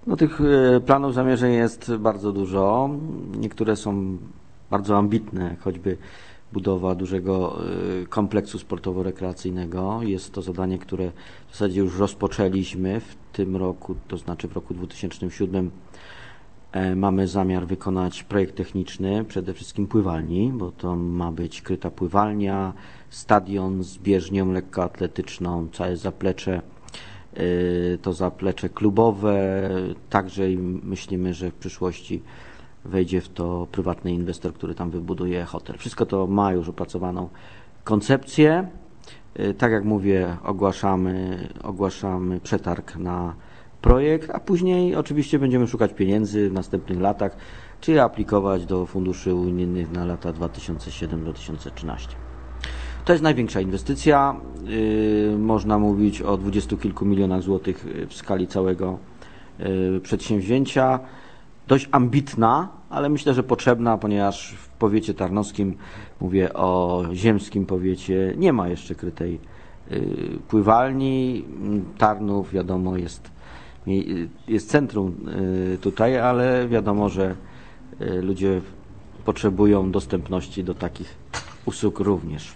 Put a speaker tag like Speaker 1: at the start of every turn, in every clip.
Speaker 1: No, tych planów, zamierzeń jest bardzo dużo. Niektóre są bardzo ambitne, jak choćby budowa dużego kompleksu sportowo-rekreacyjnego. Jest to zadanie, które w zasadzie już rozpoczęliśmy w tym roku, to znaczy w roku 2007. Mamy zamiar wykonać projekt techniczny, przede wszystkim pływalni, bo to ma być kryta pływalnia, stadion z bieżnią lekkoatletyczną, całe zaplecze, to zaplecze klubowe, także i myślimy, że w przyszłości wejdzie w to prywatny inwestor, który tam wybuduje hotel. Wszystko to ma już opracowaną koncepcję. Tak jak mówię, ogłaszamy przetarg na projekt, a później oczywiście będziemy szukać pieniędzy w następnych latach, czy aplikować do funduszy unijnych na lata 2007-2013. To jest największa inwestycja. Można mówić o 20 kilku milionach złotych w skali całego przedsięwzięcia. Dość ambitna, ale myślę, że potrzebna, ponieważ w powiecie tarnowskim, mówię o ziemskim powiecie, nie ma jeszcze krytej pływalni. Tarnów, wiadomo, jest centrum tutaj, ale wiadomo, że ludzie potrzebują dostępności do takich usług również.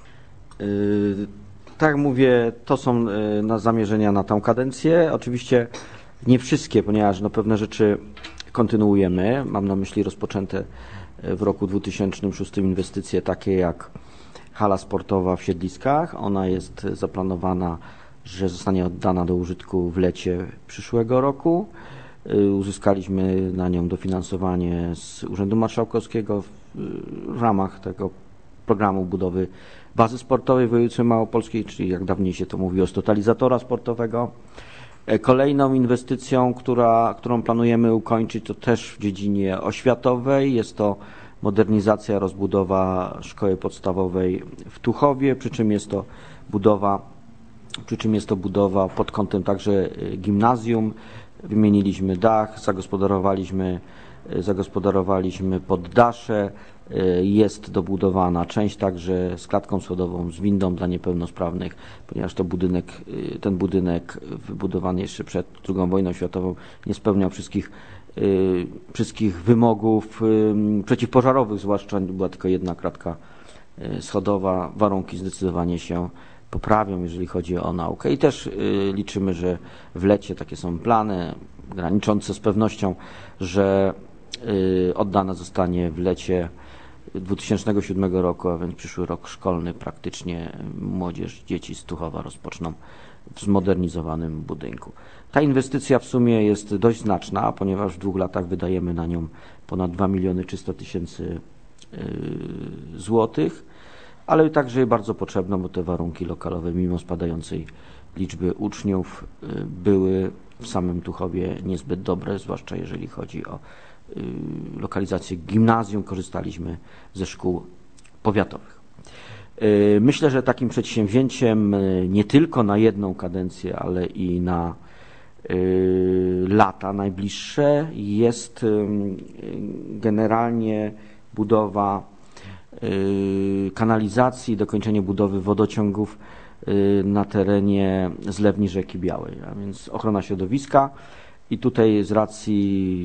Speaker 1: Tak jak mówię, to są zamierzenia na tę kadencję. Oczywiście nie wszystkie, ponieważ pewne rzeczy kontynuujemy. Mam na myśli rozpoczęte w roku 2006 inwestycje takie jak hala sportowa w Siedliskach. Ona jest zaplanowana, że zostanie oddana do użytku w lecie przyszłego roku. Uzyskaliśmy na nią dofinansowanie z Urzędu Marszałkowskiego w ramach tego programu budowy bazy sportowej w województwie małopolskiej, czyli jak dawniej się to mówiło, z totalizatora sportowego. Kolejną inwestycją, którą planujemy ukończyć, to też w dziedzinie oświatowej. Jest to modernizacja, rozbudowa szkoły podstawowej w Tuchowie, przy czym jest to budowa pod kątem także gimnazjum. Wymieniliśmy dach, zagospodarowaliśmy poddasze. Jest dobudowana część także z klatką schodową, z windą dla niepełnosprawnych, ponieważ ten budynek wybudowany jeszcze przed II wojną światową nie spełniał wszystkich wymogów przeciwpożarowych, zwłaszcza była tylko jedna klatka schodowa. Warunki zdecydowanie się poprawią, jeżeli chodzi o naukę i też liczymy, że w lecie, takie są plany graniczące z pewnością, że oddana zostanie w lecie 2007 roku, a więc przyszły rok szkolny, praktycznie młodzież, dzieci z Tuchowa rozpoczną w zmodernizowanym budynku. Ta inwestycja w sumie jest dość znaczna, ponieważ w 2 latach wydajemy na nią ponad 2 300 000 złotych, ale także bardzo potrzebna, bo te warunki lokalowe, mimo spadającej liczby uczniów, były w samym Tuchowie niezbyt dobre, zwłaszcza jeżeli chodzi o lokalizację gimnazjum. Korzystaliśmy ze szkół powiatowych. Myślę, że takim przedsięwzięciem nie tylko na jedną kadencję, ale i na lata najbliższe jest generalnie budowa kanalizacji, dokończenie budowy wodociągów na terenie zlewni rzeki Białej, a więc ochrona środowiska i tutaj z racji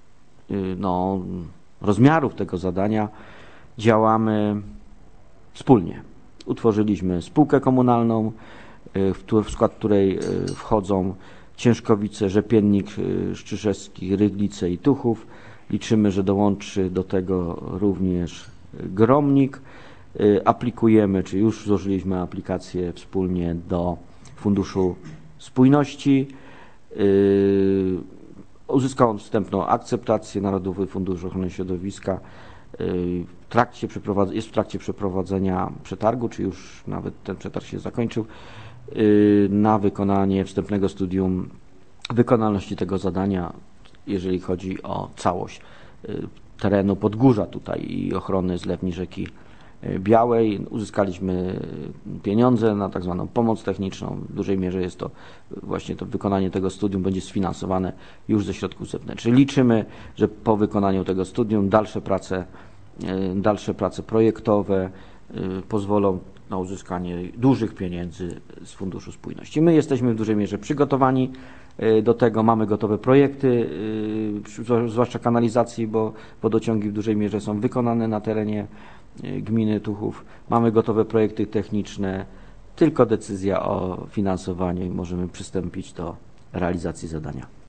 Speaker 1: rozmiarów tego zadania działamy wspólnie. Utworzyliśmy spółkę komunalną, w skład której wchodzą Ciężkowice, Rzepiennik, Szczyszewski, Ryglice i Tuchów. Liczymy, że dołączy do tego również Gromnik. Aplikujemy, czy już złożyliśmy aplikację wspólnie do Funduszu Spójności. Uzyskał on wstępną akceptację. Narodowy Fundusz Ochrony Środowiska jest w trakcie przeprowadzenia przetargu, czy już nawet ten przetarg się zakończył, na wykonanie wstępnego studium wykonalności tego zadania, jeżeli chodzi o całość terenu Podgórza tutaj i ochrony zlewni rzeki Białej. Uzyskaliśmy pieniądze na tak zwaną pomoc techniczną. W dużej mierze jest to właśnie to wykonanie tego studium będzie sfinansowane już ze środków zewnętrznych. Liczymy, że po wykonaniu tego studium dalsze prace projektowe pozwolą na uzyskanie dużych pieniędzy z Funduszu Spójności. My jesteśmy w dużej mierze przygotowani Do tego mamy gotowe projekty, zwłaszcza kanalizacji, bo wodociągi w dużej mierze są wykonane na terenie gminy Tuchów. Mamy gotowe projekty techniczne, tylko decyzja o finansowaniu i możemy przystąpić do realizacji zadania.